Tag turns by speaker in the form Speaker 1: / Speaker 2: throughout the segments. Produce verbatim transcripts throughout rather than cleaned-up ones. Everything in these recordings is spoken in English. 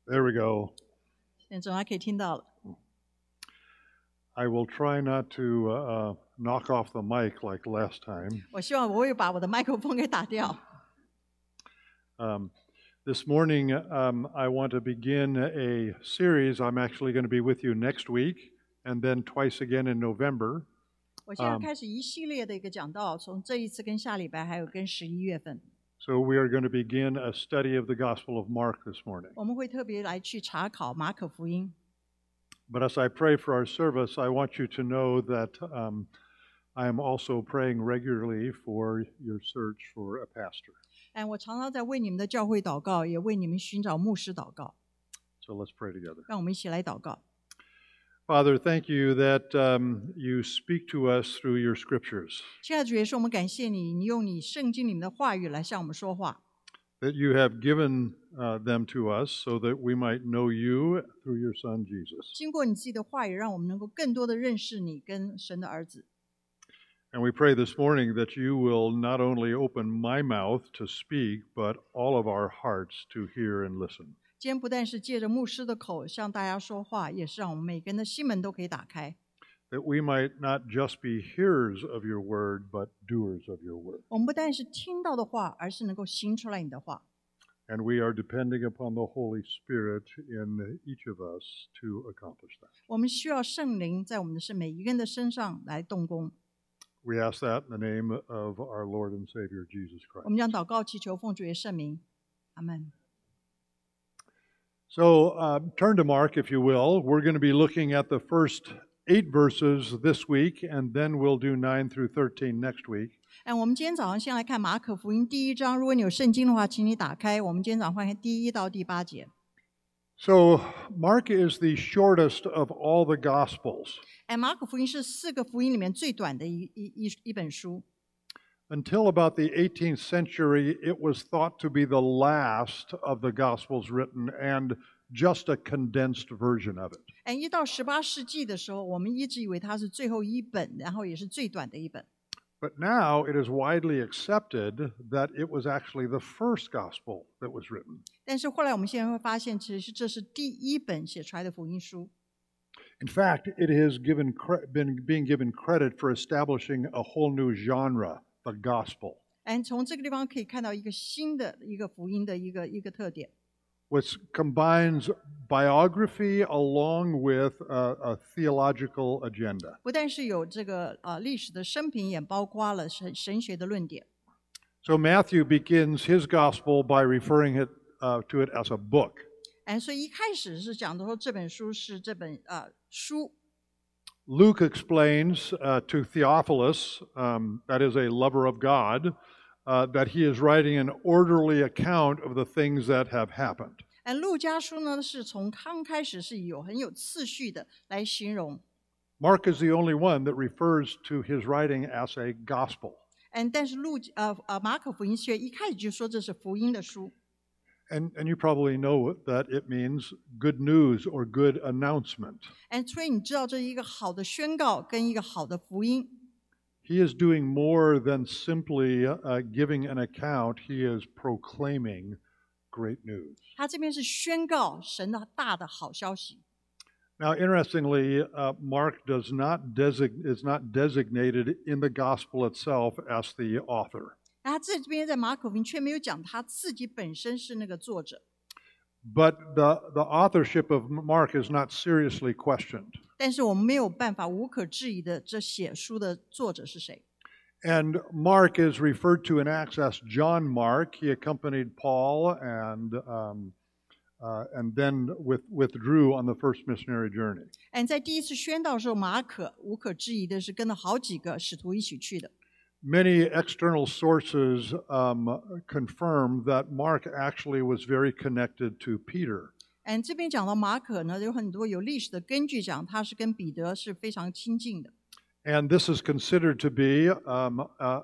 Speaker 1: There we go.
Speaker 2: 现在总还可以听到了。
Speaker 1: I will try not to uh, knock off the mic like last time.
Speaker 2: 我希望我会把我的麦克风给打掉。
Speaker 1: Um, this morning, um, I want to begin a series. I'm actually going to be with you next week and then twice again in November.
Speaker 2: 我现在开始一系列的一个讲道，从这一次跟下礼拜，还有跟十一月份，
Speaker 1: So we are going to begin a study of the Gospel of Mark this morning.
Speaker 2: 我们会特别来去查考马可福音。
Speaker 1: But as I pray for our service, I want you to know that um, I am also praying regularly for your search for a pastor.
Speaker 2: 哎，我常常在为你们的教会祷告，也为你们寻找牧师祷告。
Speaker 1: So let's pray together.
Speaker 2: 让我们一起来祷告。
Speaker 1: Father, thank you that um, you speak to us through your scriptures,
Speaker 2: 亲爱的主耶稣，我们感谢你，你用你圣经里面的话语来向我们说话。
Speaker 1: that you have given uh, them to us so that we might know you through your Son, Jesus.
Speaker 2: 经过你自己的话语，让我们能够更多的认识你跟神的儿子。
Speaker 1: And we pray this morning that you will not only open my mouth to speak, but all of our hearts to hear and listen.
Speaker 2: 今天不但是借着牧师的口向大家说话，也是让我们每个人的心门都可以打开。
Speaker 1: That we might not just be hearers of your word, but doers of your word.
Speaker 2: 我们不但是听到的话，而是能够行出来你的话。
Speaker 1: And we are depending upon the Holy Spirit in each of us to accomplish that.
Speaker 2: 我们需要圣灵在我们的身每一个人的身上来动工。
Speaker 1: We ask that in the name of our Lord and Savior, Jesus
Speaker 2: 我
Speaker 1: Christ.
Speaker 2: 们将祷告祈求奉主耶稣圣名，阿门。
Speaker 1: So uh, turn to Mark, if you will. We're going to be looking at the first eight verses this week, and then we'll do nine through thirteen next week.
Speaker 2: 哎，我们今天早上先来看马可福音第一章。如果你有圣经的话，请你打开。我们今天早上看第一到第八节。
Speaker 1: So Mark is the shortest of all the Gospels.
Speaker 2: 哎，马可福音是四个福音里面最短的一一一一本书。
Speaker 1: Until about the eighteenth century, it was thought to be the last of the Gospels written and just a condensed version of it.
Speaker 2: 哎，一到十八世纪的时候，我们一直以为它是最后一本，然后也是最短的一本。
Speaker 1: But now it is widely accepted that it was actually the first Gospel that was written.
Speaker 2: 但是后来我们现在会发现，其实这是第一本写出来的福音书。
Speaker 1: In fact, it has given cre- been being given credit for establishing a whole new genre, the gospel,
Speaker 2: 哎，从这个地方可以看到一个新的一个福音的一个一个特点，
Speaker 1: which combines biography along with a, a theological agenda.
Speaker 2: 不但是有这个呃历史的生平，也包括了神神学的论点。
Speaker 1: So Matthew begins his gospel by referring it uh, to it as a book.
Speaker 2: 哎，所以一开始是讲的说这本书是这本呃书。
Speaker 1: Luke explains uh, to Theophilus, um, that is a lover of God, uh, that he is writing an orderly account of the things that have happened.
Speaker 2: 哎，路加书呢是从刚开始是有很有次序的来形容。
Speaker 1: Mark is the only one that refers to his writing as a gospel.
Speaker 2: 嗯，但是路呃呃马可福音却一开始就说这是福音的书。
Speaker 1: And, and you probably know that it means good news or good announcement.
Speaker 2: 哎，所以你知道这是一个好的宣告跟一个好的福音。
Speaker 1: He is doing more than simply uh, giving an account. He is proclaiming great news.
Speaker 2: 他这边是宣告神的大的好消息。
Speaker 1: Now, interestingly, uh, Mark does not desig- is not designated in the gospel itself as the author.
Speaker 2: 那他这边在马可福音却没有讲他自己本身是那个作者，
Speaker 1: But the, the authorship of Mark is not seriously questioned.
Speaker 2: 但是我们没有办法无可置疑的，这写书的作者是谁？
Speaker 1: And Mark is referred to in Acts as John Mark. He accompanied Paul and um, uh, and then with, withdrew on the first missionary journey.
Speaker 2: 哎，在第一次宣道的时候，马可无可置疑的是跟了好几个使徒一起去的。
Speaker 1: Many external sources um, confirm that Mark actually was very connected to Peter.
Speaker 2: 嗯，这边讲到马可呢，有很多有历史的根据讲他是跟彼得是非常亲近的。
Speaker 1: And this is considered to be um, a,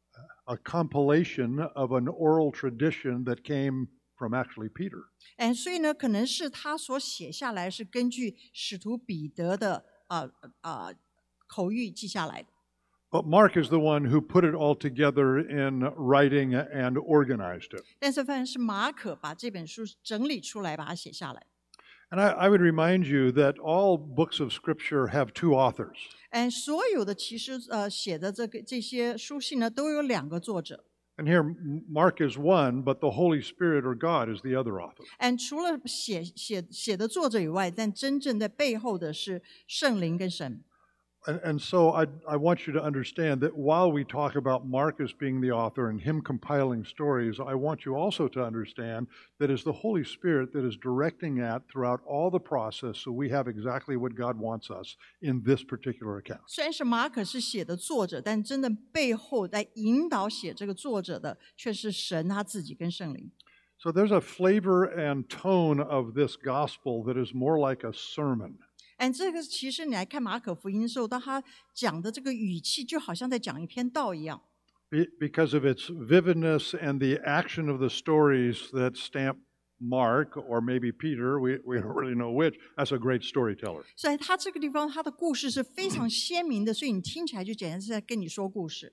Speaker 1: a compilation of an oral tradition that came from actually Peter.
Speaker 2: 哎，所以呢，可能是他所写下来是根据使徒彼得的啊啊、呃呃、口谕记下来的。
Speaker 1: But Mark is the one who put it all together in writing and organized it.
Speaker 2: 但是反而是马可把这本书整理出来，把它写下来。
Speaker 1: And I, I would remind you that all books of Scripture have two authors.
Speaker 2: 嗯，所有的其实呃写的这个这些书信呢，都有两个作者。
Speaker 1: And here, Mark is one, but the Holy Spirit or God is the other author.
Speaker 2: 嗯，除了写写写的作者以外，但真正在背后的是圣灵跟神。
Speaker 1: And, and so I, I want you to understand that while we talk about Mark as being the author and him compiling stories, I want you also to understand that it's the Holy Spirit that is directing that throughout all the process, so we have exactly what God wants us in this particular account.
Speaker 2: 虽然是马可是写的作者，但真的背后在引导写这个作者的，却是神他自己跟圣灵。
Speaker 1: So there's a flavor and tone of this gospel that is more like a sermon.
Speaker 2: 哎，这个其实你来看马可福音的时候，当他讲的这个语气，就好像在讲一篇道一样。
Speaker 1: Because of its vividness and the action of the stories that stamp Mark or maybe Peter, we, we don't really know which, that's a great storyteller.
Speaker 2: 所以他这个地方，他的故事是非常鲜明的，所以你听起来就简直是在跟你说故事。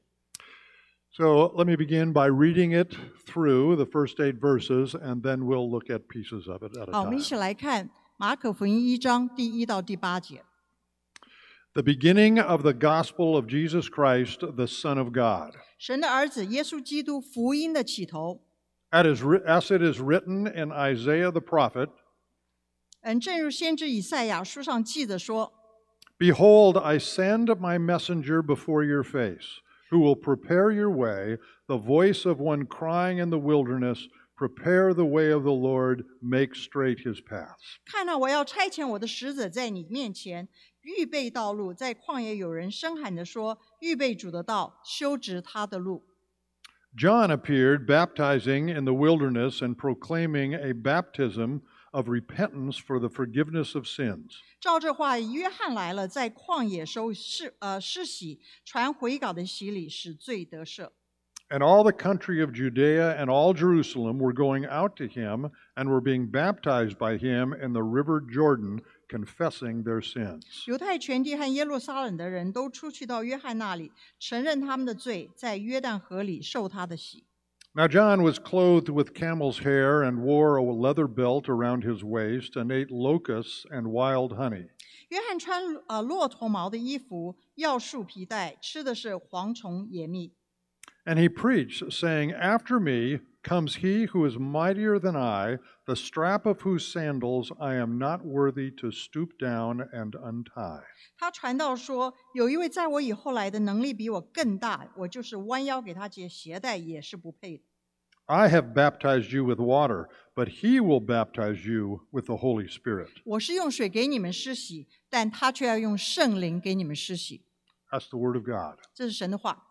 Speaker 1: So let me begin by reading it through the first eight verses, and then we'll look at pieces of it at a
Speaker 2: 好，我们一
Speaker 1: time.
Speaker 2: 起来看马可福音一章第一到第八节。
Speaker 1: The beginning of the gospel of Jesus Christ, the Son of God.
Speaker 2: 神的儿子耶稣基督福音的起头。
Speaker 1: As it is written in Isaiah the prophet,
Speaker 2: 嗯，正如先知以赛亚书上记着说
Speaker 1: Behold, I send my messenger before your face, who will prepare your way, the voice of one crying in the wilderness, Prepare the way of the Lord, make straight his paths.
Speaker 2: 看到我要差遣我的使者在你面前，预备道路。在旷野有人声喊着说：预备主的道，修直他的路。
Speaker 1: John appeared baptizing in the wilderness and proclaiming a baptism of repentance for the forgiveness of sins.
Speaker 2: 照这话，约翰来了，在旷野收施呃施洗，传悔改的洗礼，使罪得赦。
Speaker 1: And all the country of Judea and all Jerusalem were going out to him and were being baptized by him in the river Jordan, confessing their sins.
Speaker 2: 犹太全地和耶路撒冷的人都出去到约翰那里，承认他们的罪，在约旦河里受他的洗。
Speaker 1: Now John was clothed with camel's hair and wore a leather belt around his waist and ate locusts and wild honey.
Speaker 2: 约翰穿呃骆驼毛的衣服，要束皮带，吃的是蝗虫野蜜。
Speaker 1: And he preached, saying, After me comes he who is mightier than I, the strap of whose sandals I am not worthy to stoop down and untie.
Speaker 2: 他传道说，有一位在我以后来的，能力比我更大，我就是弯腰给他解鞋带也是不配的。
Speaker 1: I have baptized you with water, but he will baptize you with the Holy Spirit.
Speaker 2: 我是用水给你们施洗，但他却要用圣灵给你们施洗。
Speaker 1: That's the word of God.
Speaker 2: 这是神的话。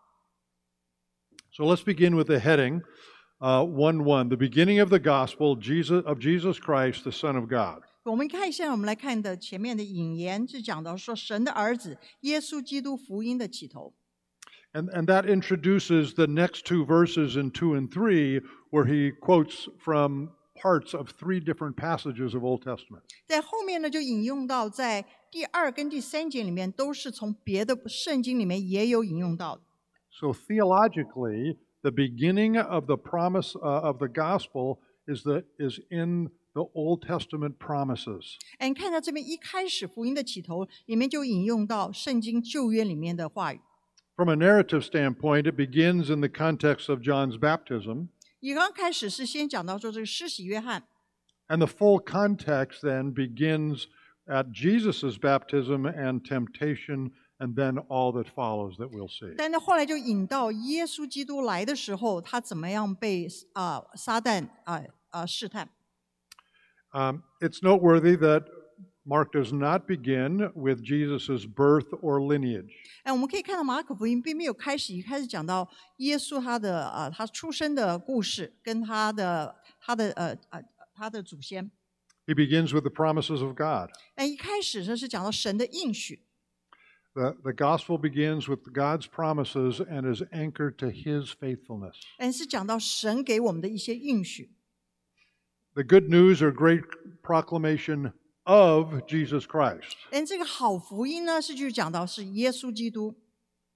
Speaker 1: So let's begin with the heading, uh, one one, the beginning of the gospel Jesus, of Jesus Christ, the Son of God.
Speaker 2: 我们看一下，我们来看的前面的引言，就讲到说神的儿子耶稣基督福音的起头。
Speaker 1: And, and that introduces the next two verses in two and three, where he quotes from parts of three different passages of Old Testament.
Speaker 2: 在后面呢，就引用到在第二跟第三节里面，都是从别的圣经里面也有引用到的。
Speaker 1: So theologically, the beginning of the promise uh, of the gospel is the is in the Old Testament promises.
Speaker 2: 哎，你看到这边一开始福音的起头里面就引用到圣经旧约里面的话语。
Speaker 1: From a narrative standpoint, it begins in the context of John's baptism.
Speaker 2: 你刚开始是先讲到说这个施洗约翰，
Speaker 1: And the full context then begins at Jesus' baptism and temptation, and then all that follows that we'll see.
Speaker 2: 但是后来就引到耶稣基督来的时候，他怎么样被啊、呃、撒旦啊啊、呃、试探。
Speaker 1: Um, it's noteworthy that Mark does not begin with Jesus' birth or lineage.
Speaker 2: 哎，我们可以看到马可福音并没有开始一开始讲到耶稣他的啊、呃、他出生的故事跟他的他的呃呃他的祖先。
Speaker 1: He begins with the promises of God.
Speaker 2: 哎，一开始这是讲到神的应许。
Speaker 1: The, the gospel begins with God's promises and is anchored to his faithfulness.
Speaker 2: 哎，是讲到神给我们的一些应许。
Speaker 1: The good news or great proclamation of Jesus Christ.
Speaker 2: 哎，这个好福音呢，是就讲到是耶稣基督。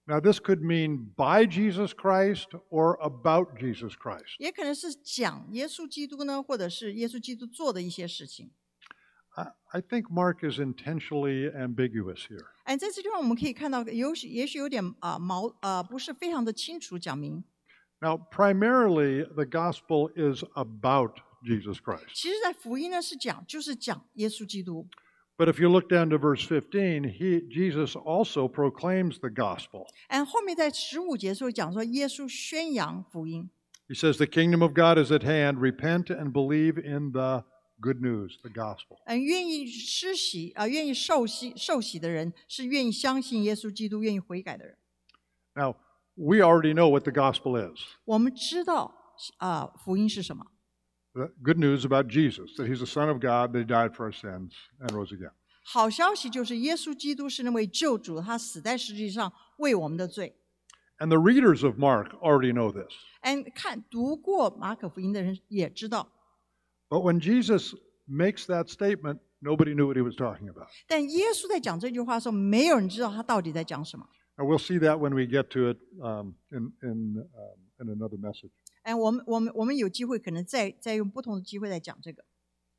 Speaker 1: Now, this could mean by Jesus Christ or about Jesus Christ.
Speaker 2: 也可能是讲耶稣基督呢，或者是耶稣基督做的一些事情。
Speaker 1: I, I think Mark is intentionally ambiguous here.
Speaker 2: 哎，在这地方我们可以看到，有许也许有点啊、呃、矛呃不是非常的清楚讲明。
Speaker 1: Now, primarily, the gospel is about Jesus Christ.
Speaker 2: 其实，在福音呢是讲就是讲耶稣基督。
Speaker 1: But if you look down to verse fifteen, he, Jesus also proclaims the gospel.
Speaker 2: 哎，后面在十五节的时候讲说，耶稣宣扬福音。
Speaker 1: He says, the kingdom of God is at hand. Repent and believe in the good news, the gospel.
Speaker 2: 嗯，愿意施洗啊、呃，愿意受洗受洗的人，是愿意相信耶稣基督、愿意悔改的人。
Speaker 1: Now, we already know what the gospel is.
Speaker 2: 我们知道啊、呃，福音是什么？
Speaker 1: The good news about Jesus, that he's the Son of God, that he died for our sins and rose again.
Speaker 2: 好消息就是耶稣基督是那位救主，他死在世界上为我们的罪。
Speaker 1: And the readers of Mark already know this.
Speaker 2: 哎，看读过马可福音的人也知道。
Speaker 1: But when Jesus makes that statement, nobody knew what he was talking about.
Speaker 2: 但耶稣在讲这句话的时候，没有人知道他到底在讲什么。
Speaker 1: And we'll see that when we get to it um, in, in, um, in another message.
Speaker 2: 哎，我们我们我们有机会可能再再用不同的机会来讲这个。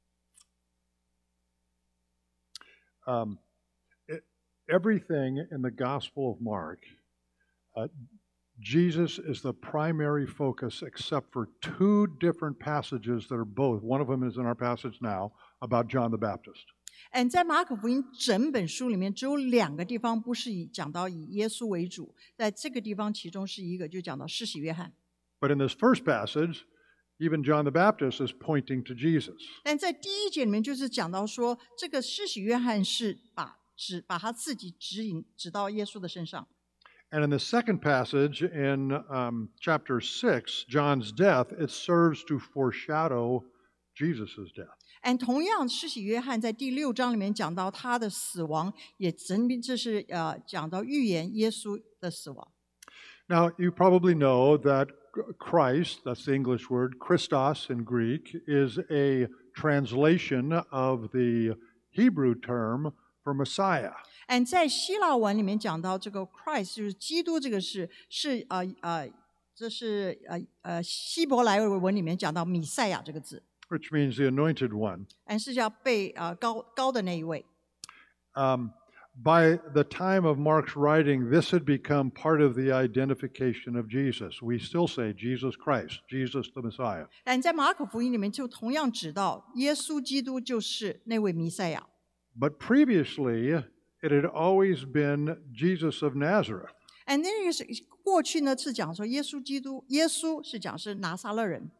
Speaker 1: Um, it, everything in the Gospel of Mark, uh, Jesus is the primary focus except for two different passages that are both, one of them is in our passage now, about John the Baptist.
Speaker 2: 嗯，在马可福音整本书里面，只有两个地方不是以讲到以耶稣为主，在这个地方其中是一个，就讲到施洗约翰。
Speaker 1: But in this first passage, even John the Baptist is pointing to Jesus.
Speaker 2: 但在第一节里面，就是讲到说，这个施洗约翰是把指把他自己指引指到耶稣的身上。
Speaker 1: And in the second passage, in um, chapter six, John's death, it serves to foreshadow Jesus' death.
Speaker 2: 按同样，施洗约翰在第六章里面讲到他的死亡，也真这是呃讲到预言耶稣的死亡。
Speaker 1: Now, you probably know that Christ, that's the English word, Christos in Greek, is a translation of the Hebrew term for Messiah.
Speaker 2: 按在希腊文里面讲到这个 Christ 就是基督，这个是是呃呃这是呃呃希伯来文里面讲到弥赛亚这个字，
Speaker 1: which means the anointed one.
Speaker 2: 按是叫被呃高高的那一位。
Speaker 1: Um, by the time of Mark's writing, this had become part of the identification of Jesus. We still say Jesus Christ, Jesus the Messiah.
Speaker 2: 但在马可福音里面就同样指到耶稣基督就是那位弥赛亚。
Speaker 1: But previously, it had always been Jesus of Nazareth.
Speaker 2: 哎，那个是过去呢是讲说耶稣基督，耶稣是讲是拿撒勒人。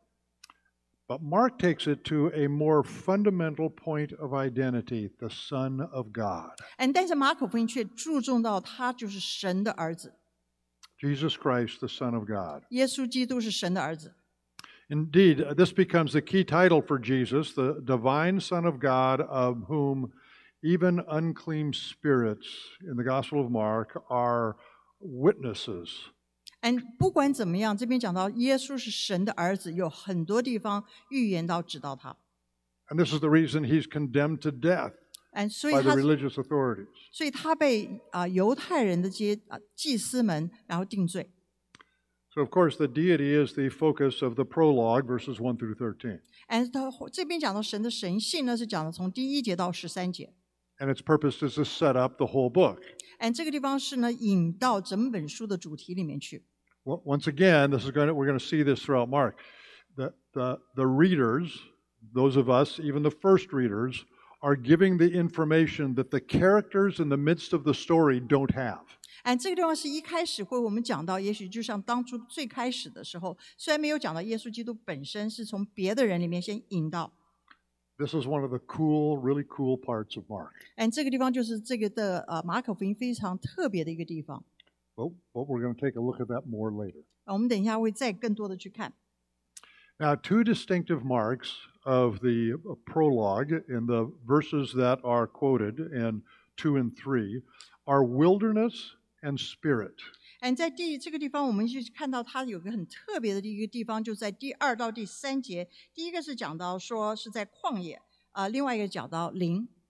Speaker 1: But Mark takes it to a more fundamental point of identity, the Son of God.
Speaker 2: 嗯，但是马可福音却注重到他就是神的儿子，
Speaker 1: Jesus Christ, the Son of God.
Speaker 2: 耶稣基督是神的儿子。
Speaker 1: Indeed, this becomes the key title for Jesus, the divine Son of God, of whom even unclean spirits in the Gospel of Mark are witnesses.
Speaker 2: 嗯，不管怎么样，这边讲到耶稣是神的儿子，有很多地方预言到指到他。
Speaker 1: And this is the reason he's condemned to death
Speaker 2: 嗯，所以
Speaker 1: by the
Speaker 2: 他
Speaker 1: religious authorities.
Speaker 2: 所以他被啊、呃、犹太人的这些啊、呃、祭司们然后定罪。
Speaker 1: So, of course, the deity is the focus of the prologue, verses one through thirteen.
Speaker 2: 嗯，他这边讲到神的神性呢，是讲的从第一节到十三节。
Speaker 1: And its purpose is to set up the whole book.
Speaker 2: 嗯，这个地方是呢引到整本书的主题里面去。
Speaker 1: Well, once again, this is going to, we're going to see this throughout Mark. The, the, the readers, those of us, even the first readers, are giving the information that the characters in the midst of the story don't have.
Speaker 2: 哎，这个地方是一开始会我们讲到，也许就像当初最开始的时候，虽然没有讲到耶稣基督本身，是从别的人里面先引到。
Speaker 1: This is one of the cool, really cool parts of Mark.
Speaker 2: 哎，这个地方就是这个的呃马可福音非常特别的一个地方。
Speaker 1: Well, but we're going to take a look at that more later.
Speaker 2: 我们等一下会再更多的去看。
Speaker 1: Now, two distinctive marks of the prologue in the verses that are quoted in two and three are wilderness and spirit.
Speaker 2: 嗯，在第这个地方，我们就看到它有个很特别的一个地方，就在第二到第三节。第一个是讲到说是在旷野，啊、呃，另外一个讲到灵。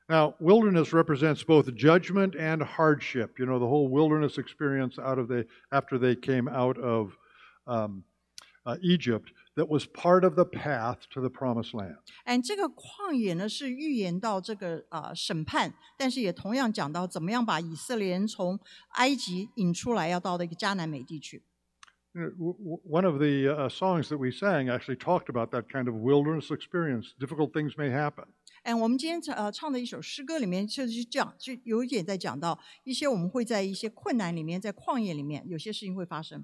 Speaker 1: Now, wilderness represents both judgment and hardship. You know, the whole wilderness experience out of the after they came out of um, uh, Egypt that was part of the path to the promised land.
Speaker 2: And 这个旷野呢，是预言到这个呃审判，但是也同样讲到怎么样把以色列人从埃及引出来，要到的一个迦南美地去。
Speaker 1: One of the uh, songs that we sang actually talked about that kind of wilderness experience. Difficult things may happen.
Speaker 2: 哎，我们今天呃唱的一首诗歌里面，就是讲，就有一点在讲到一些我们会在一些困难里面，在旷野里面，有些事情会发生。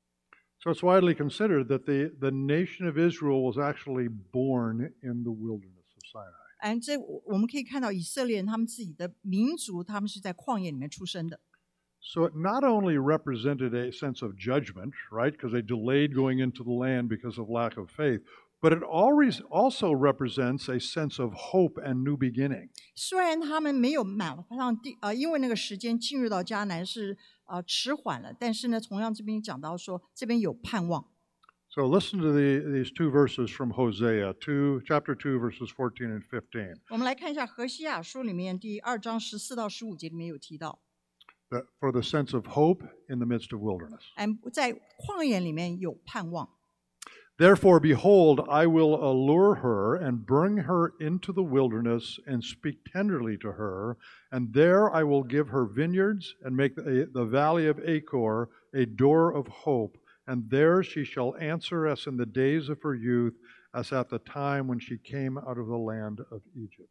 Speaker 1: So it's widely considered that the, the nation of Israel was actually born in the wilderness of Sinai.
Speaker 2: 哎，这我们可以看到以色列人他们自己的民族，他们是在旷野里面出生的。
Speaker 1: So it not only represented a sense of judgment, right, because they delayed going into the land because of lack of faith, but it always also represents a sense of hope and new beginning.
Speaker 2: 虽然他们没有马上第呃，因为那个时间进入到迦南是呃迟缓了，但是呢，同样这边讲到说这边有盼望。
Speaker 1: So listen to the, these two verses from Hosea, two, chapter two, verses fourteen and fifteen.
Speaker 2: 我们来看一下何西阿书里面第二章十四到十五节里面有提到。
Speaker 1: That for the sense of hope in the midst of wilderness.
Speaker 2: 哎，在旷野里面有盼望。
Speaker 1: Therefore, behold, I will allure her and bring her into the wilderness and speak tenderly to her, and there I will give her vineyards and make the, the valley of Achor a door of hope, and there she shall answer us in the days of her youth, as at the time when she came out of the land of Egypt.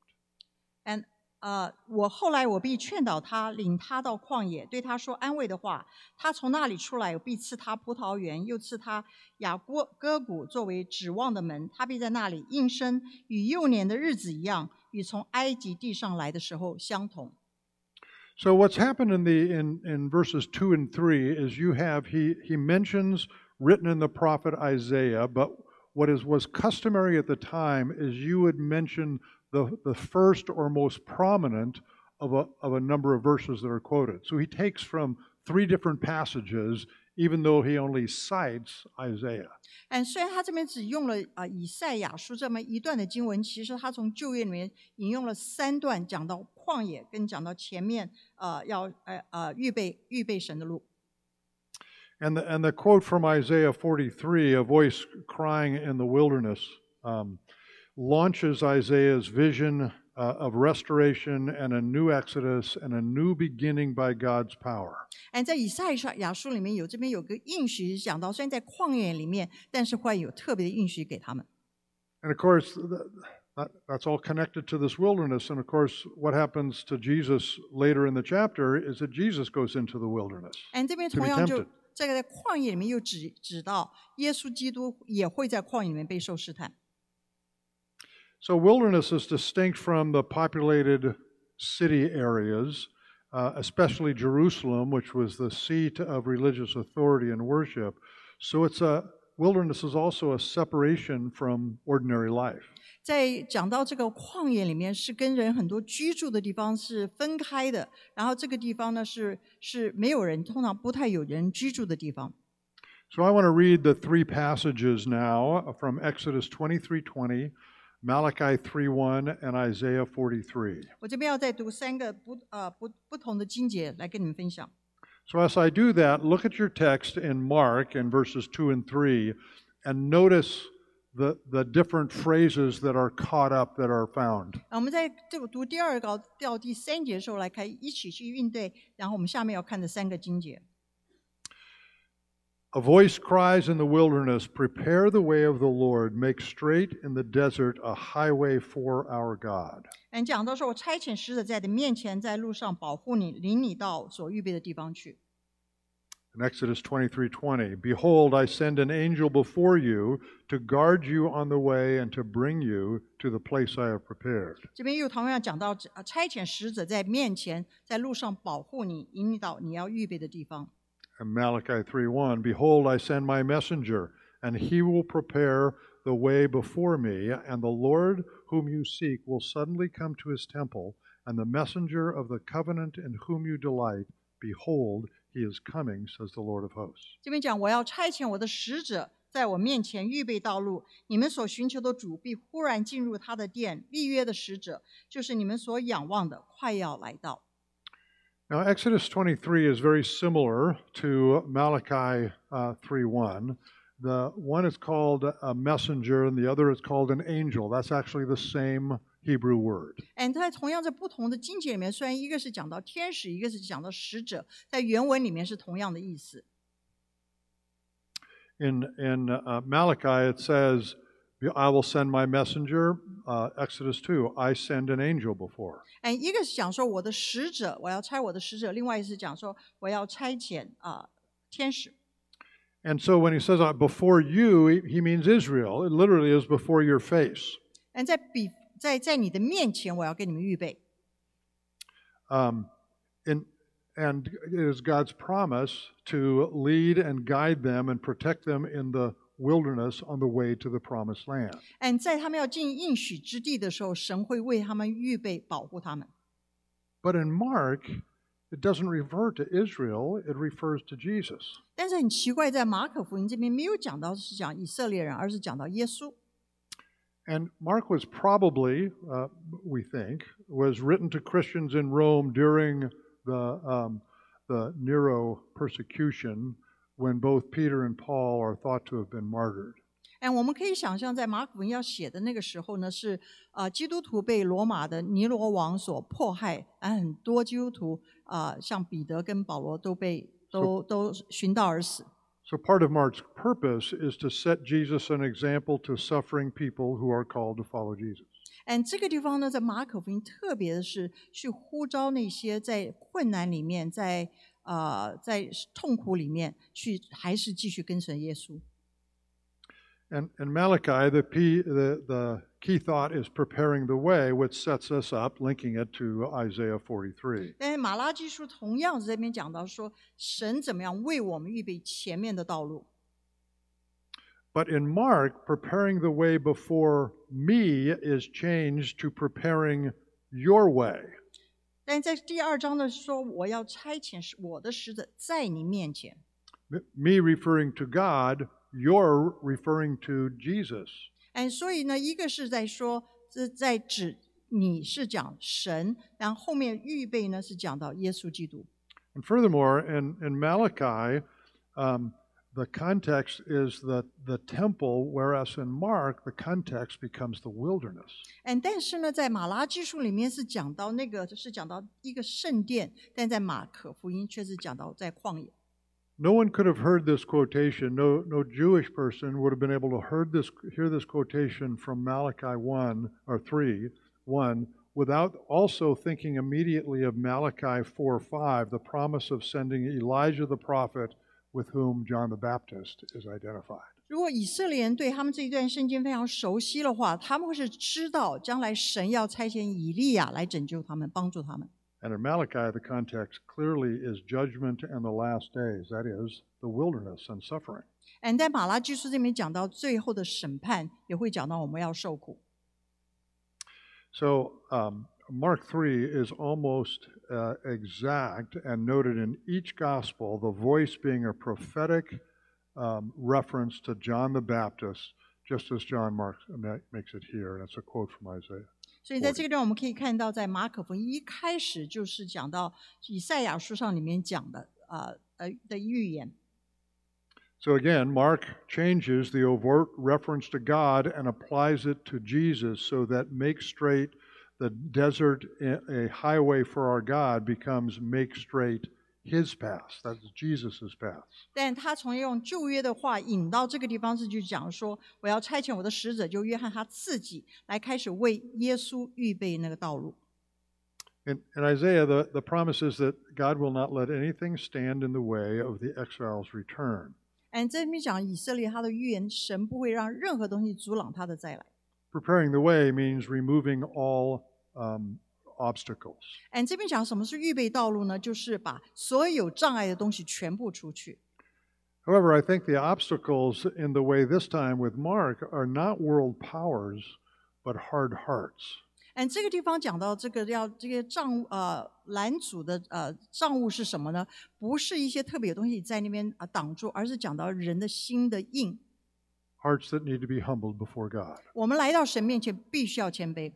Speaker 2: And 呃，我后来我必劝导他，领他到旷野，对他说安慰的话。他从那里出来，我必赐他葡萄园，又赐他雅各歌谷作为指望的门。他必在那里应声，与幼年的日子一样，与从埃及地上来的时候相同。
Speaker 1: So what's happened in the in, in verses two and three is you have he he mentions written in the prophet Isaiah, but what is was customary at the time is you would mention the, the first or most prominent of a, of a number of verses that are quoted. So he takes from three different passages, even though he only cites Isaiah.
Speaker 2: 嗯，虽然他这边只用了啊、呃、以赛亚书这么一段的经文，其实他从旧约里面引用了三段，讲到旷野，跟讲到前面呃要呃呃预备预备神的路。
Speaker 1: And the, and the quote from Isaiah forty-three, a voice crying in the wilderness, um, launches Isaiah's vision uh, of restoration and a new exodus and a new beginning by God's power.
Speaker 2: 哎，在以赛亚书里面有这边有个应许讲到，虽然在旷野里面，但是会有特别的应许给他们。
Speaker 1: And of course, that, that's all connected to this wilderness. And of course, what happens to Jesus later in the chapter is that Jesus goes into the wilderness
Speaker 2: 哎，这边
Speaker 1: to
Speaker 2: 同
Speaker 1: be
Speaker 2: 样就
Speaker 1: tempted.
Speaker 2: 这个在旷野里面又指指到耶稣基督也会在旷野里面被受试探。
Speaker 1: So wilderness is distinct from the populated city areas, uh, especially Jerusalem, which was the seat of religious authority and worship. So it's a wilderness is also a separation from ordinary life.
Speaker 2: 在讲到这个旷野里面，是跟人很多居住的地方是分开的，然后这个地方呢是是没有人，通常不太有人居住的地方。
Speaker 1: So I want to read the three passages now from Exodus twenty-three twenty, Malachi three one, and Isaiah forty-three.
Speaker 2: 我这边要再读三个不呃不不同的经节来跟你们分享。
Speaker 1: So as I do that, look at your text in Mark in verses two and three, and notice the the different phrases that are caught up that are found.
Speaker 2: 我们在这读第二个到第三节的时候来看，一起去应对，然后我们下面要看的三个经节。
Speaker 1: A voice cries in the wilderness, prepare the way of the Lord, make straight in the desert a highway for our God.
Speaker 2: 嗯，讲到说，我差遣使者在你面前，在路上保护你，领你到所预备的地方去。
Speaker 1: In Exodus twenty-three twenty, behold, I send an angel before you to guard you on the way and to bring you to the place I have prepared.
Speaker 2: 这边又同样讲到，呃，差遣使者在面前，在路上保护你，引你到你要预备的地方。
Speaker 1: And Malachi three one, behold, I send my messenger, and he will prepare the way before me, and the Lord whom you seek will suddenly come to his temple, and the messenger of the covenant in whom you delight, behold, he is coming, says the Lord of hosts.
Speaker 2: 这边讲，我要差遣我的使者在我面前预备道路。你们所寻求的主必忽然进入他的殿，立约的使者，就是你们所仰望的，快要来到。
Speaker 1: Now, Exodus twenty-three is very similar to Malachi uh, three one. The one is called a messenger and the other is called an angel. That's actually the same Hebrew word.
Speaker 2: 哎，在同样在不同的经节里面，虽然一个是讲到天使，一个是讲到使者，在原文里面是同样的意思。
Speaker 1: In, in uh, Malachi, it says, I will send my messenger. Uh, Exodus two, I send an angel before.
Speaker 2: 哎，一个是讲说我的使者，我要差我的使者；另外一个是讲说我要差遣啊、呃、天使。
Speaker 1: And so when he says uh, before you, he, he means Israel. It literally is before your face.
Speaker 2: 哎，在比在在你的面前，我要给你们预备。
Speaker 1: Um, in, and it is God's promise to lead and guide them and protect them in the wilderness on the way to the promised land.
Speaker 2: 哎，在他们要进应许之地的时候，神会为他们预备保护他们。
Speaker 1: But in Mark, it doesn't refer to Israel, it refers to Jesus.
Speaker 2: 但是很奇怪，在马可福音这边没有讲到是讲以色列人，而是讲到耶稣。
Speaker 1: And Mark was probably, uh, we think, was written to Christians in Rome during the, um, the Nero persecution when both Peter and Paul are thought to have been martyred.
Speaker 2: 哎，我们可以想象，在马可福音要写的那个时候呢，是呃基督徒被罗马的尼罗王所迫害，而很多基督徒啊、呃，像彼得跟保罗都被都都寻道而死。
Speaker 1: So part of Mark's purpose is to set Jesus an example to suffering people who are called to follow Jesus.
Speaker 2: 哎，这个地方呢，在马可福音特别的是去呼召那些在困难里面，在呃在痛苦里面去，还是继续跟随耶稣。
Speaker 1: And in Malachi, the, P, the, the key thought is preparing the way, which sets us up, linking it to Isaiah forty-three.
Speaker 2: 但是马拉基书同样是这边讲到说，神怎么样为我们预备前面的道路。
Speaker 1: But in Mark, preparing the way before me is changed to preparing your way.
Speaker 2: 但在第二章的说，我要差遣我的使者在你面前。
Speaker 1: Me referring to God, you're referring to Jesus.
Speaker 2: 哎，所以呢，一个是在说，是在指你是讲神，然后后面预备呢是讲到耶稣基督。
Speaker 1: And furthermore, in, in Malachi, um, the context is the, the temple, whereas in Mark, the context becomes the wilderness.
Speaker 2: 嗯，但是呢，在马拉基书里面是讲到那个，是讲到一个圣殿，但在马可福音却是讲到在旷野。
Speaker 1: No one could have heard this quotation. No, no Jewish person would have been able to heard this, hear this quotation from Malachi one or three, one, without also thinking immediately of Malachi four five, the promise of sending Elijah the prophet, with whom John the Baptist is identified.
Speaker 2: 如果以色列人对他们这一段圣经非常熟悉的话，他们会是知道将来神要差遣以利亚来拯救他们，帮助他们。
Speaker 1: And in Malachi, the context clearly is judgment and the last days, that is, the wilderness and suffering.
Speaker 2: 嗯，在马拉基书这边讲到最后的审判，也会讲到我们要受苦。
Speaker 1: So um, Mark three is almost uh, exact and noted in each gospel, the voice being a prophetic um, reference to John the Baptist, just as John Mark makes it here. And it's a quote from Isaiah.
Speaker 2: 所以在这个地方，我们可以看到，在马可福音一开始就是讲到以赛亚书上里面讲的呃呃的预言。
Speaker 1: So again, Mark changes the overt reference to God and applies it to Jesus so that make straight the desert, a highway for our God, becomes make straight His path. That's Jesus' path.
Speaker 2: 但他从用旧约的话引到这个地方，是就讲说，我要差遣我的使者，就约翰他自己来开始为耶稣预备那个道路。
Speaker 1: In, in Isaiah, the, the promise is that God will not let anything stand in the way of the exile's return.
Speaker 2: 嗯，这边讲以色列他的预言，神不会让任何东西阻挡他的再来。
Speaker 1: Preparing the way means removing all um, obstacles.
Speaker 2: 嗯，这边讲什么是预备道路呢？就是把所有有障碍的东西全部除去。
Speaker 1: However, I think the obstacles in the way this time with Mark are not world powers, but hard hearts.
Speaker 2: 嗯，这个地方讲到这个要这个障呃拦阻的呃障物是什么呢？不是一些特别的东西在那边啊挡住，而是讲到人的心的硬。
Speaker 1: hearts that need to be humbled before God.
Speaker 2: 我们来到神面前必须要谦卑。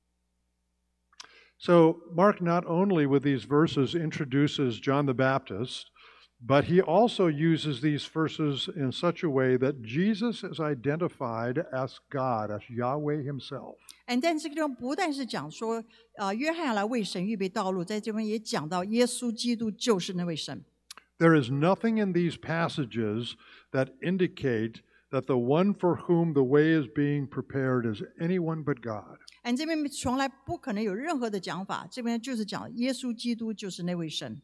Speaker 1: So Mark not only with these verses introduces John the Baptist, but he also uses these verses in such a way that Jesus is identified as God, as Yahweh himself.
Speaker 2: 嗯，但这个地方不但是讲说，呃，约翰要来为神预备道路，在这边也讲到耶稣基督就是那位神。
Speaker 1: There is nothing in these passages that indicate that the one for whom the way is being prepared is anyone but God.
Speaker 2: 嗯，这边从来不可能有任何的讲法，这边就是讲耶稣基督就是那位神。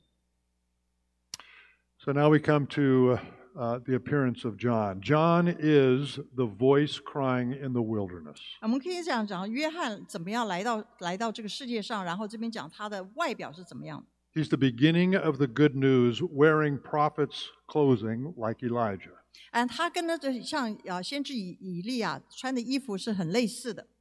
Speaker 1: So now we come to uh, the appearance of John. John is the voice crying in the wilderness.
Speaker 2: 我们可以这样讲，约翰怎么样来到来到这个世界上，然后这边讲他的外表是怎么样的。
Speaker 1: He's the beginning of the good news, wearing prophet's clothing like Elijah.
Speaker 2: 嗯，他跟那个像啊先知以以利亚穿的衣服是很类似的。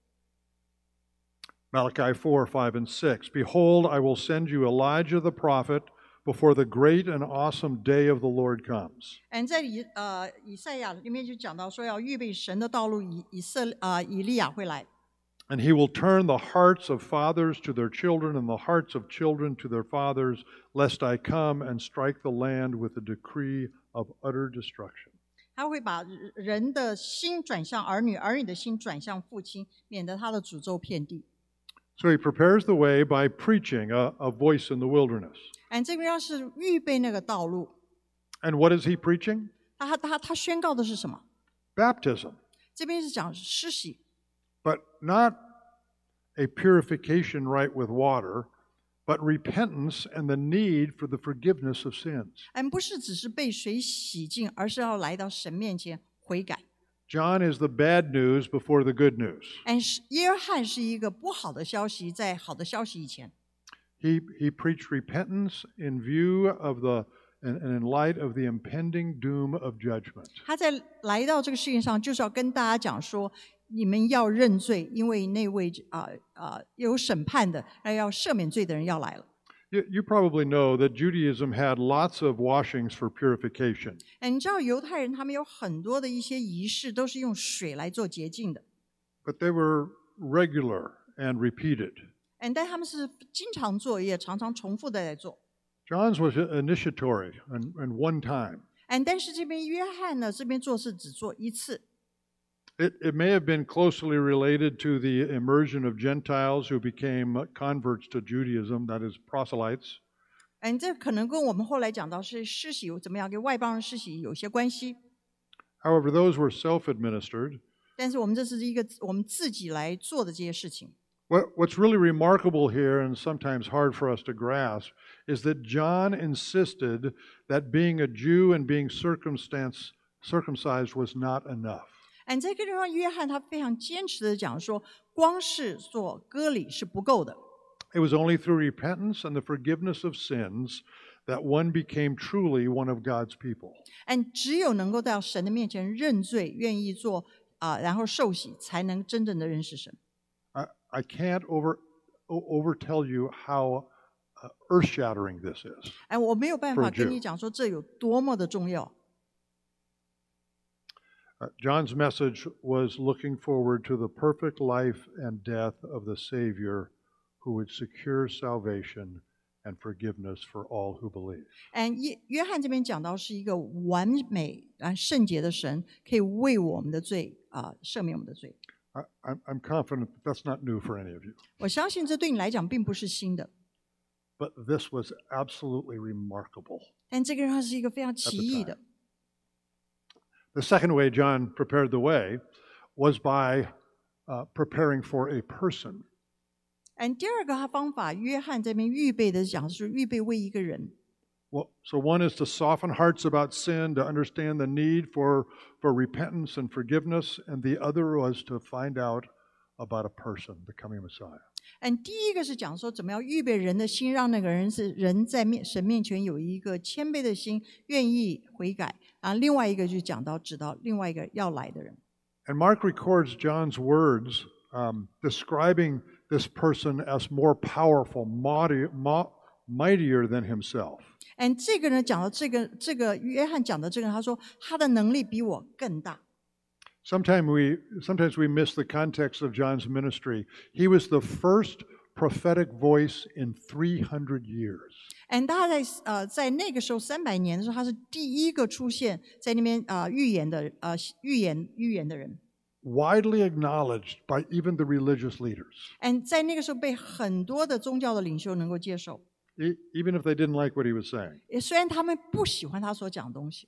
Speaker 1: Malachi four, five, and six. Behold, I will send you Elijah the prophet before the great and awesome day of the Lord comes.
Speaker 2: 嗯，在以呃以赛亚里面就讲到说要预备神的道路，以以色啊以利亚会来。
Speaker 1: And he will turn the hearts of fathers to their children and the hearts of children to their fathers, lest I come and strike the land with a decree of utter destruction.
Speaker 2: 他会把人的心转向儿女，儿女的心转向父亲，免得他的诅咒遍地。
Speaker 1: So he prepares the way by preaching a, a voice in the wilderness.
Speaker 2: 嗯，这边要是预备那个道路，
Speaker 1: And what is he preaching?
Speaker 2: 他他他宣告的是什么？
Speaker 1: Baptism.
Speaker 2: 这边是讲施洗，
Speaker 1: But not a purification rite with water, but repentance and the need for the forgiveness of sins.
Speaker 2: 嗯，不是只是被水洗净，而是要来到神面前悔改。
Speaker 1: John is the bad news before the good news.
Speaker 2: 嗯，是约翰是一个不好的消息，在好的消息以前。
Speaker 1: He, he preached repentance in view of the and, and in light of the impending doom of judgment.
Speaker 2: 他在来到这个世界上，就是要跟大家讲说，你们要认罪，因为那位啊啊、呃呃、有审判的，那要赦免罪的人要来了。
Speaker 1: You, you probably know that Judaism had lots of washings for purification.
Speaker 2: 哎，你知道犹太人他们有很多的一些仪式都是用水来做洁净的，
Speaker 1: But they were regular and repeated.
Speaker 2: 嗯，但他们是经常做，也常常重复的在做。
Speaker 1: John's was initiatory and, and one time.
Speaker 2: 嗯，但是这边约翰呢，这边做事只做一次。
Speaker 1: It, it may have been closely related to the immersion of Gentiles who became converts to Judaism, that is, proselytes.
Speaker 2: 嗯，这可能跟我们后来讲到是施洗怎么样，跟外邦人施洗有些关系。
Speaker 1: However, those were self-administered.
Speaker 2: 但是我们这是一个我们自己来做的这些事情。
Speaker 1: What, what's really remarkable here, and sometimes hard for us to grasp, is that John insisted that being a Jew and being circumstance, circumcised was not enough.
Speaker 2: 嗯，这个地方约翰他非常坚持的讲说，光是做割礼是不够的。
Speaker 1: It was only through repentance and the forgiveness of sins that one became truly one of God's people.
Speaker 2: 嗯，只有能够到神的面前认罪，愿意做啊、呃然后受洗，才能真正的认识神。
Speaker 1: I, I can't over, over tell you how uh, earth-shattering this is.
Speaker 2: 哎，我没有办
Speaker 1: For
Speaker 2: 法
Speaker 1: a
Speaker 2: 跟
Speaker 1: Jew.
Speaker 2: 你讲说这有多么的重要。
Speaker 1: Uh, John's message was looking forward to the perfect life and death of the Savior who would secure salvation and forgiveness for all who believe.
Speaker 2: 嗯，约约翰这边讲到是一个完美啊圣洁的神，可以为我们的罪啊、赦免我们的罪。
Speaker 1: I, I'm, I'm confident that that's not new for any of you,
Speaker 2: 我相信这对你来讲并不是新的，
Speaker 1: but this was absolutely remarkable.
Speaker 2: 但这个让它是一个非常奇异的。
Speaker 1: The second way John prepared the way was by uh, preparing for a person.
Speaker 2: 嗯，第二个他方法，约翰这边预备的讲是预备为一个人。
Speaker 1: Well, so one is to soften hearts about sin, to understand the need for, for repentance and forgiveness, and the other was to find out about a person, the coming Messiah.
Speaker 2: 嗯，第一个是讲说怎么样预备人的心，让那个人是人在面神面前有一个谦卑的心，愿意悔改。啊，另外一个就讲到指到另外一个要来的人。
Speaker 1: And Mark records John's words um, describing this person as more powerful, mighty, mo- mightier than himself.
Speaker 2: 嗯，这个呢讲到这个这个约翰讲的这个，他说他的能力比我更大。
Speaker 1: Sometimes we, sometimes we miss the context of John's ministry. He was the first prophetic voice in three hundred years.
Speaker 2: And 他在呃在那个时候三百年的时候，他是第一个出现在那边啊、呃、预言的呃预言预言的人。
Speaker 1: Widely acknowledged by even the religious leaders.
Speaker 2: And 在那个时候被很多的宗教的领袖能够接受。
Speaker 1: E- even if they didn't like what he was saying.
Speaker 2: 也虽然他们不喜欢他所讲的东西。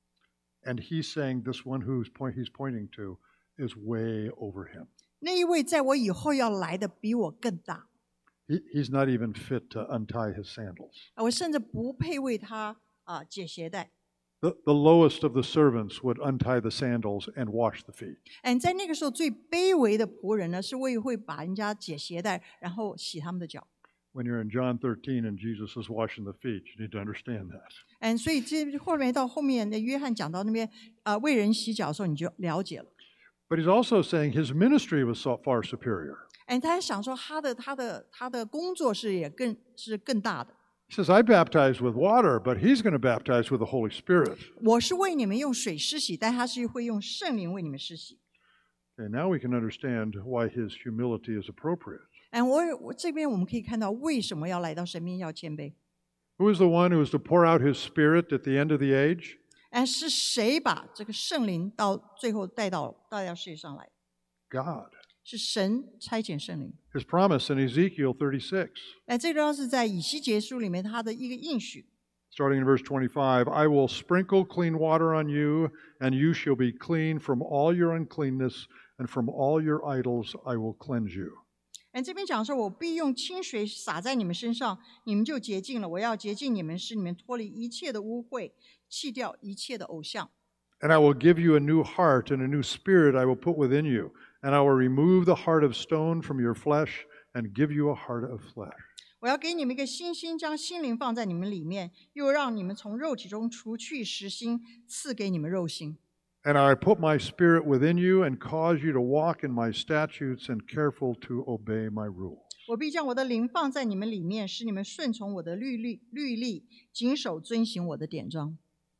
Speaker 1: And he's saying this one who's point, he's pointing to is way over him.
Speaker 2: 那一位在我以后要来的比我更大。
Speaker 1: He, he's not even fit to untie his sandals.
Speaker 2: 我甚至不配为他啊、呃、解鞋带。
Speaker 1: The, the lowest of the servants would untie the sandals and wash the feet.
Speaker 2: And 在那个时候最卑微的仆人呢，是为会把人家解鞋带，然后洗他们的脚。
Speaker 1: When you're in John thirteen and Jesus is washing the feet, you need to understand that.
Speaker 2: And 所以这后面到后面的约翰讲到那边啊、呃、为人洗脚的时候，你就了解了。
Speaker 1: But he's also saying his ministry was so far superior.
Speaker 2: And 他想说他的他的他的工作是也更是更大的。
Speaker 1: He says, I baptize with water, but he's going to baptize with the Holy Spirit.
Speaker 2: 我是为你们用水施洗，但他是会用圣灵为你们施洗。
Speaker 1: Okay, now we can understand why his humility is appropriate.
Speaker 2: And 我我这边我们可以看到为什么要来到神面要谦卑。
Speaker 1: Who is the one who is to pour out his Spirit at the end of the age?
Speaker 2: And 是谁把这个圣灵到最后带到带到世界上来？
Speaker 1: God.
Speaker 2: 是神差遣圣灵。
Speaker 1: His promise in Ezekiel thirty-six.
Speaker 2: 哎，这个是在以西结书里面他的一个应许。
Speaker 1: Starting in verse twenty-five, I will sprinkle clean water on you, and you shall be clean from all your uncleanness, and from all your idols I will cleanse you.
Speaker 2: 哎，这边讲说，我必用清水洒在你们身上，你们就洁净了。我要洁净你们，使你们脱离一切的污秽，弃掉一切的偶像。
Speaker 1: And I will give you a new heart, and a new spirit I will put within you, and I will remove the heart of stone from your flesh, and give you a heart of flesh.
Speaker 2: 我要给你们一个新心，将心灵放在你们里面，又让你们从肉体中除去实心，赐给你们肉心。
Speaker 1: And I put my spirit within you, and cause you to walk in my statutes, and careful to obey my rules.
Speaker 2: 我必将我的灵放在你们里面，使你们顺从我的律例，律例，谨守遵行我的典章。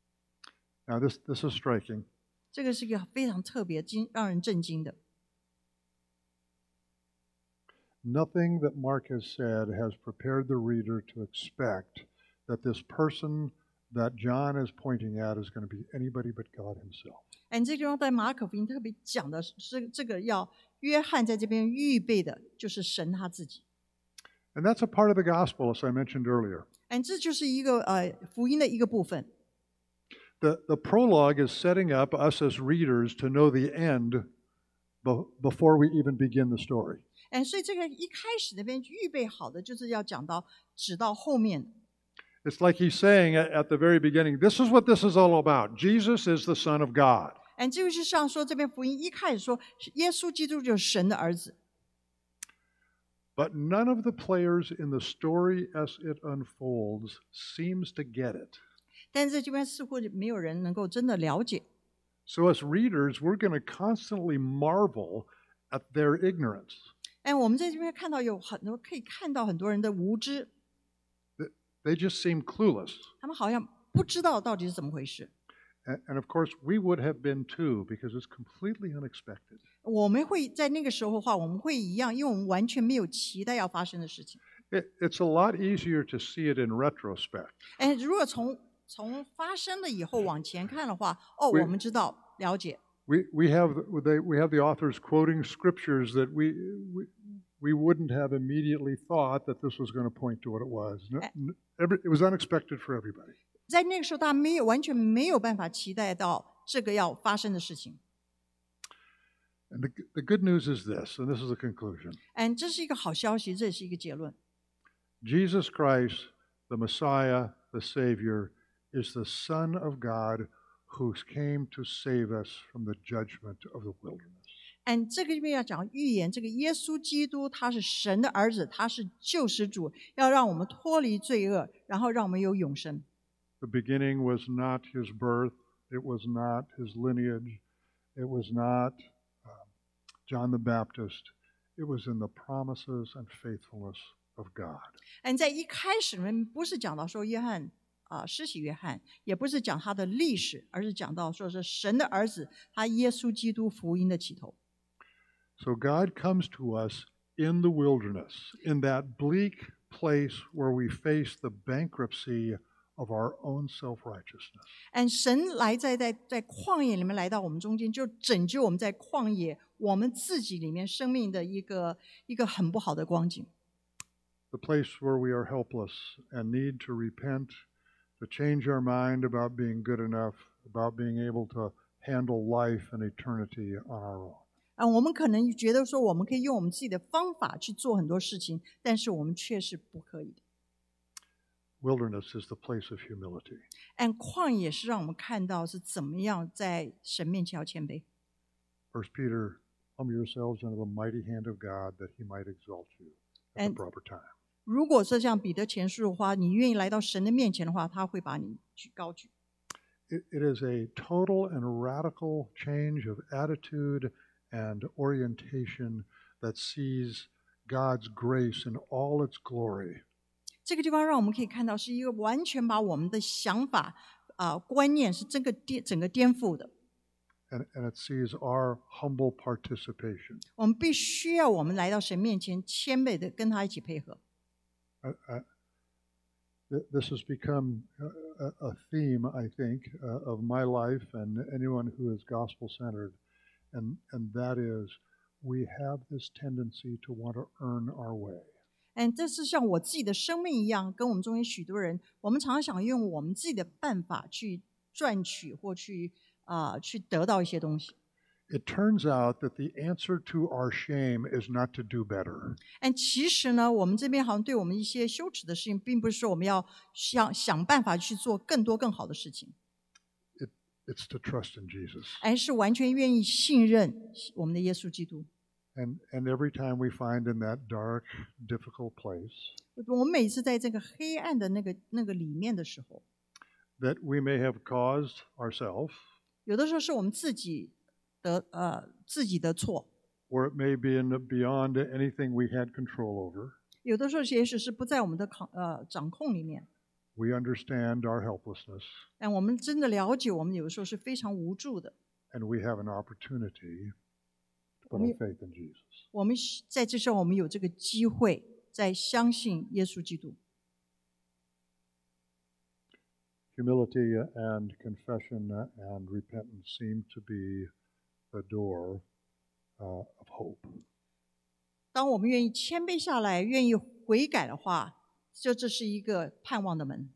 Speaker 1: Now this, this is striking.
Speaker 2: 这个是一个非常特别、惊让人震惊的。
Speaker 1: Nothing that Mark has said has prepared the reader to expect that this person that John is pointing at is going to be anybody but God himself.
Speaker 2: 哎，这个地方在马可福音特别讲的是这个要约翰在这边预备的，就是神他自己。
Speaker 1: And that's a part of the gospel, as I mentioned earlier.
Speaker 2: 哎，这就是一个呃福音的一个部分。
Speaker 1: The, the prologue is setting up us as readers to know the end be, before we even begin the story.
Speaker 2: 哎，所以这个一开始那边预备好的，就是要讲到指到后面。
Speaker 1: It's like he's saying at, at the very beginning, this is what this is all about. Jesus is the Son of God.
Speaker 2: 哎，这就是像说这边福音一开始说，耶稣基督就是神的儿子。
Speaker 1: But none of the players in the story as it unfolds seems to get it.
Speaker 2: 但是这边似乎没有人能够真的了解。
Speaker 1: So as readers, we're going to constantly marvel at their ignorance.
Speaker 2: 哎，我们在这边看到有很多可以看到很多人的无知，
Speaker 1: They just seem clueless.
Speaker 2: 他们好像不知道到底是怎么回事。
Speaker 1: And, and of course, we would have been too, because it's completely unexpected.
Speaker 2: 我们会在那个时候的话，我们会一样，因为我们完全没有期待要发生的事情。
Speaker 1: It, it's a lot easier to see it in retrospect.
Speaker 2: 哎，如果从从发生了以后往前看的话，哦，
Speaker 1: We-
Speaker 2: 我们知道了解。
Speaker 1: We, we, have, they, we have the authors quoting scriptures that we, we, we wouldn't have immediately thought that this was going to point to what it was. No- n- every- It was unexpected for everybody.
Speaker 2: 在那个时候，大家没有完全没有办法期待到这个要发生的事情。
Speaker 1: And the, the good news is this, and this is the conclusion.
Speaker 2: 哎，这是一个好消息，这也是一个结论。
Speaker 1: Jesus Christ, the Messiah, the Savior, is the Son of God who came to save us from the judgment of the wilderness.
Speaker 2: 哎，这个里面要讲预言，这个耶稣基督他是神的儿子，他是救世主，要让我们脱离罪恶，然后让我们有永生。
Speaker 1: The beginning was not his birth, it was not his lineage, it was not uh, John the Baptist, it was in the promises and faithfulness of God.
Speaker 2: 哎，在一开始里面不是讲到说约翰啊、呃、施洗约翰，也不是讲他的历史，而是讲到说是神的儿子，他耶稣基督福音的起头。
Speaker 1: So God comes to us in the wilderness, in that bleak place where we face the bankruptcy of our own self-righteousness.
Speaker 2: 按神来在在在旷野里面来到我们中间，就拯救我们在旷野我们自己里面生命的一个一个很不好的光景。
Speaker 1: The place where we are helpless and need to repent, to change our mind about being good enough, about being able to handle life and eternity on our own.
Speaker 2: 啊，我们可能觉得说我们可以用我们自己的方法去做很多事情，但是我们却是不可以的。
Speaker 1: Wilderness is the place of humility.
Speaker 2: 按旷野是让我们看到是怎么样在神面前要谦卑。
Speaker 1: First Peter, humble yourselves under the mighty hand of God, that He might exalt you at
Speaker 2: And-
Speaker 1: the proper time.
Speaker 2: 如果是像彼得前书的话，你愿意来到神的面前的话，他会把你举高举。
Speaker 1: It, it is a total and radical change of attitude and orientation that sees God's grace in all its glory.
Speaker 2: 这个地方让我们可以看到，是一个完全把我们的想法啊、呃、观念是整个颠整个颠覆的。
Speaker 1: And, and it sees our humble participation.
Speaker 2: 我们必须要我们来到神面前，谦卑的跟他一起配合。
Speaker 1: I, I, th- this has become a, a theme, I think, uh, of my life and anyone who is gospel-centered, and, and that is we have this tendency to want to earn our way.
Speaker 2: 嗯，这是像我自己的生命一样，跟我们中间许多人，我们常常想用我们自己的办法去赚取或去啊、呃、去得到一些东西。
Speaker 1: It turns out that the answer to our shame is not to do better.
Speaker 2: 但其实呢，我们这边好像对我们一些羞耻的事情，并不是说我们要想想办法去做更多更好的事情，
Speaker 1: It, it's to trust in Jesus.
Speaker 2: 而是完全愿意信任我们的耶稣基督。
Speaker 1: And, and every time we find in that dark, difficult place
Speaker 2: 我们每次在这个黑暗的那个那个里面的时候，
Speaker 1: that we may have caused ourselves,
Speaker 2: 有的时候是我们自己的呃自己的错，
Speaker 1: or it may be in the, beyond anything we had control over,
Speaker 2: 有的时候也许是不在我们的控呃掌控里面。
Speaker 1: we understand our helplessness,
Speaker 2: 但我们真的了解，我们有的时候是非常无助的。
Speaker 1: and we have an opportunity to put our faith in Jesus.
Speaker 2: 我们在这时候，我们有这个机会，在相信耶稣基督。
Speaker 1: Humility and confession and repentance seem to be the door uh, of hope.
Speaker 2: 当我们愿意谦卑下来，愿意悔改的话，这这是一个盼望的门。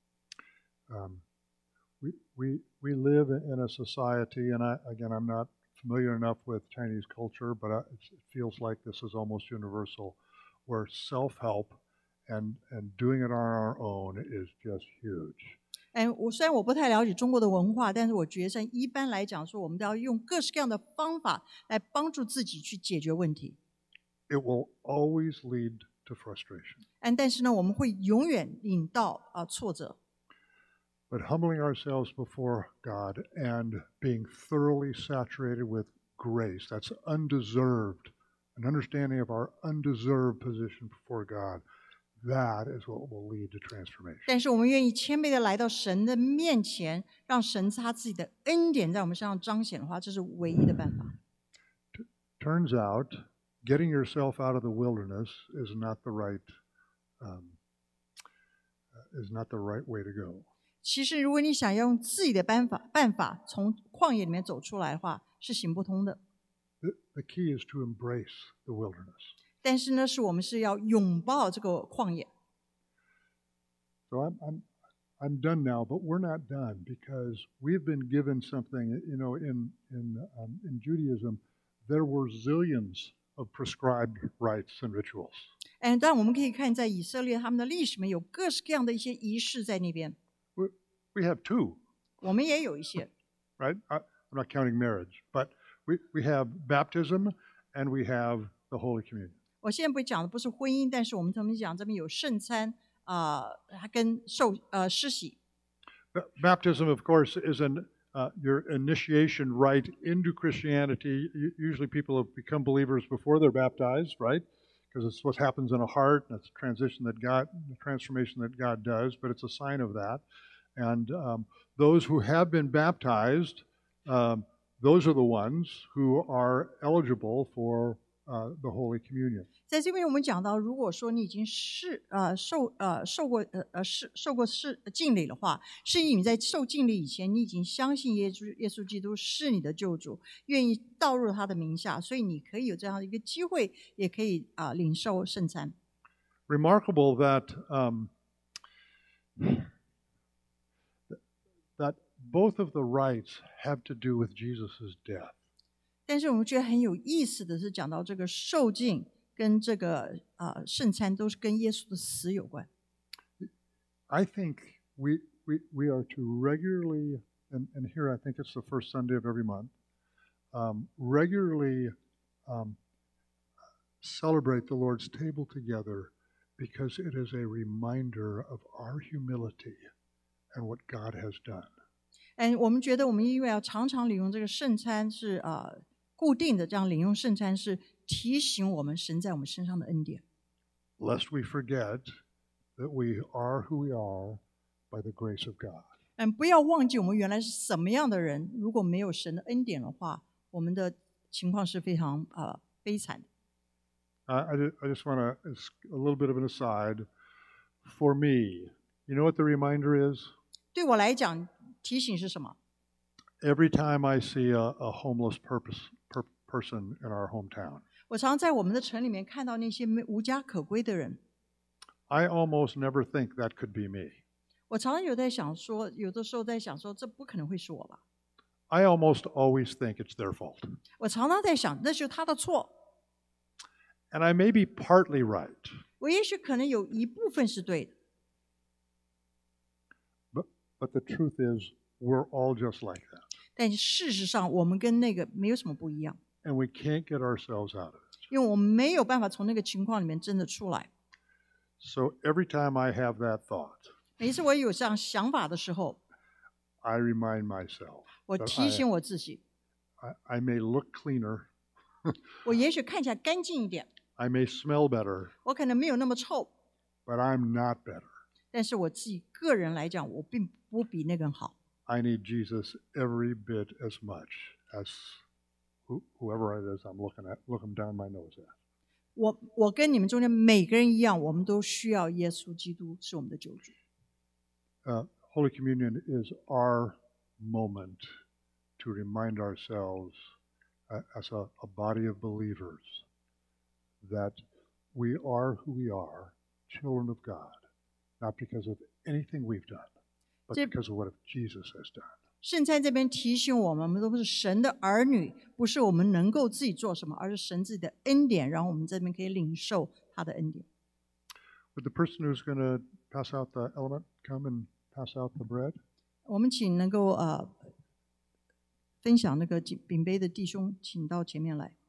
Speaker 1: Um, we, we, we live in a society, and I, again, I'm not familiar enough with Chinese culture, but I, it feels like this is almost universal, where self-help and, and doing it on our own is just huge.
Speaker 2: 哎，我虽然我不太了解中国的文化，但是我觉得一般来讲说，我们都要用各式各样的方法来帮助自己去解决问题。
Speaker 1: It will always lead to frustration.
Speaker 2: 嗯，但是呢，我们会永远引到啊、呃、挫折。
Speaker 1: But humbling ourselves before God and being thoroughly saturated with grace, that's undeserved, an understanding of our undeserved position before God, that is what will lead to transformation.
Speaker 2: 但是我们愿意谦卑的来到神的面前，让神他自己的恩典在我们身上彰显的话，这是唯一的办法。
Speaker 1: Turns out, getting yourself out of the wilderness is not the right um, is not the right way to go.
Speaker 2: 其实，如果你想要用自己的办法办法从旷野里面走出来的话，是行不通的。
Speaker 1: The, the key is to embrace the wilderness.
Speaker 2: 但是呢，是我们是要拥抱这个旷野。
Speaker 1: So I'm, I'm, I'm done now, but we're not done because we've been given something. You know, in in um, in Judaism, there were zillions of prescribed rites and rituals.
Speaker 2: 嗯，但我们可以看在以色列他们的历史里面有各式各样的一些仪式在那边，
Speaker 1: We, we have two,
Speaker 2: 我们也有一些。
Speaker 1: right? I, I'm not counting marriage, but we, we have baptism and we have the Holy Communion.
Speaker 2: 我现在不讲的不是婚姻，但是我们他们讲这边有圣餐啊，它、呃、跟受呃施洗。
Speaker 1: Ba- Baptism, of course, is an uh, your initiation rite into Christianity. U- Usually, people have become believers before they're baptized, right? because it's what happens in a heart, and it's a transition that God, the transformation that God does, but it's a sign of that. And um, those who have been baptized, um, those are the ones who are eligible for uh, the Holy Communion.
Speaker 2: 在这边我们讲到，如果说你已经是呃受呃受过呃呃是受过是浸礼的话，是因为你在受浸礼以前，你已经相信耶稣耶稣基督是你的救主，愿意倒入他的名下，所以你可以有这样的一个机会，也可以啊、呃、领受圣餐。
Speaker 1: Remarkable that um, that both of the rites have to do with Jesus' death.
Speaker 2: 但是我们觉得很有意思的是，讲到这个受浸跟这个呃圣餐都是跟耶稣的死有关。
Speaker 1: I think we we we are to regularly, and, and here I think it's the first Sunday of every month, um, regularly um, celebrate the Lord's table together because it is a reminder of our humility and what God has done.
Speaker 2: 嗯，我们觉得我们因为要常常领用这个圣餐是呃固定的，这样领用圣餐是提醒我们神在我们身上的恩典。
Speaker 1: Lest we forget that we are who we are by the grace of God.
Speaker 2: 嗯，不要忘记我们原来是什么样的人。如果没有神的恩典的话，我们的情况是非常呃悲惨的。
Speaker 1: I, I just, I just want to, a little bit of an aside. For me, you know what the reminder is?
Speaker 2: 对我来讲，提醒是什么？
Speaker 1: Every time I see a, a homeless purpose, per, person in our hometown,
Speaker 2: 我常在我们的城里面看到那些没无家可归的人，
Speaker 1: I almost never think that could be me.
Speaker 2: 我常常有在想说，有的时候在想说，这不可能会是我吧？
Speaker 1: I almost always think it's their fault.
Speaker 2: 我常常在想，那就是他的错。
Speaker 1: And I may be partly right,
Speaker 2: 我也许可能有一部分是对的，
Speaker 1: but, but the truth is we're all just like that.
Speaker 2: 但事实上我们跟那个没有什么不一样，
Speaker 1: And we can't get ourselves out of it.
Speaker 2: 因为我们没有办法从那个情况里面真的出来。
Speaker 1: So every time I have that thought,
Speaker 2: 每一次我有这样想法的时候，
Speaker 1: I remind myself
Speaker 2: 我
Speaker 1: that
Speaker 2: 提醒我自己，
Speaker 1: I, I, I may look cleaner,
Speaker 2: 我也许看起来干净一点，
Speaker 1: I may smell better,
Speaker 2: 我可能没有那么臭，
Speaker 1: but I'm not better.
Speaker 2: 但是我自己个人来讲，我并不比那个人好。
Speaker 1: I need Jesus every bit as much as who, whoever it is I'm looking at, looking down my nose at.
Speaker 2: 我我跟你们中间每个人一样，我们都需要耶稣基督是我们的救主。
Speaker 1: Uh, Holy Communion is our moment to remind ourselves uh, as a, a body of believers that we are who we are, children of God, not because of anything we've done, but
Speaker 2: Jim-
Speaker 1: because of what Jesus has done.
Speaker 2: 圣餐这边提醒我们，我们都是神的儿女，不是我们能够自己做什么，而是神自己的恩典，让我们这边可以领受他的恩典。
Speaker 1: Would the person who's going to pass out the element come and pass out the bread?
Speaker 2: 我们请能够呃分享那个饼饼杯的弟兄，请到前面来。